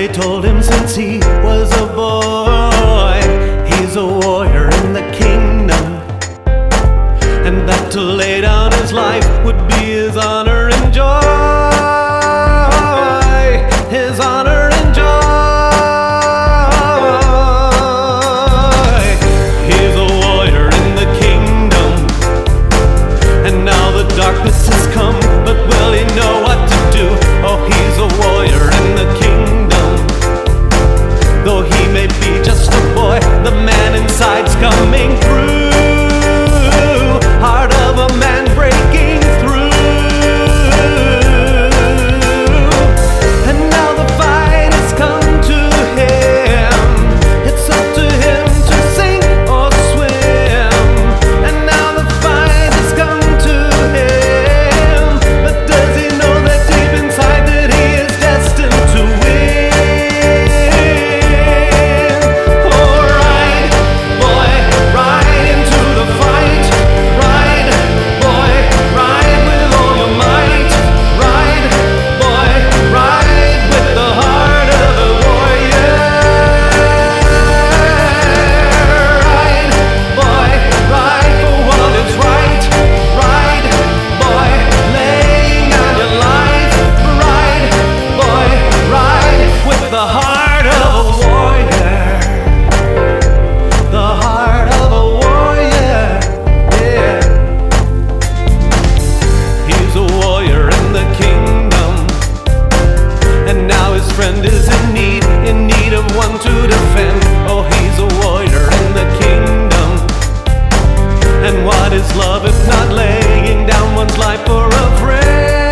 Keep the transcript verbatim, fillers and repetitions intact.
told him since he was a boy, he's a warrior in the kingdom, and that to lay down his life would be his honor and joy. His honor and joy. He's a warrior in the kingdom, and now the darkness has come, but will he know what to do? Oh, he's a warrior in the kingdom. Though he may be just a boy, the man inside's coming through. Heart of a man breaking through. And now the fight has come to him. It's up to him to sink or swim. And now the fight has come to him. But does he know that deep inside that he is destined to win? Oh, ride, boy, ride into the fight. Ride, boy, ride with all your might. Ride, boy, ride with the heart of a warrior. Ride, boy, ride for what is right. Ride, boy, laying down your life. Ride, boy, ride with the heart of a warrior. The heart of a warrior, yeah. He's a warrior in the kingdom, and now his friend is in need, in need of one to defend. Oh, he's a warrior in the kingdom. And what is love if not laying down one's life for a friend?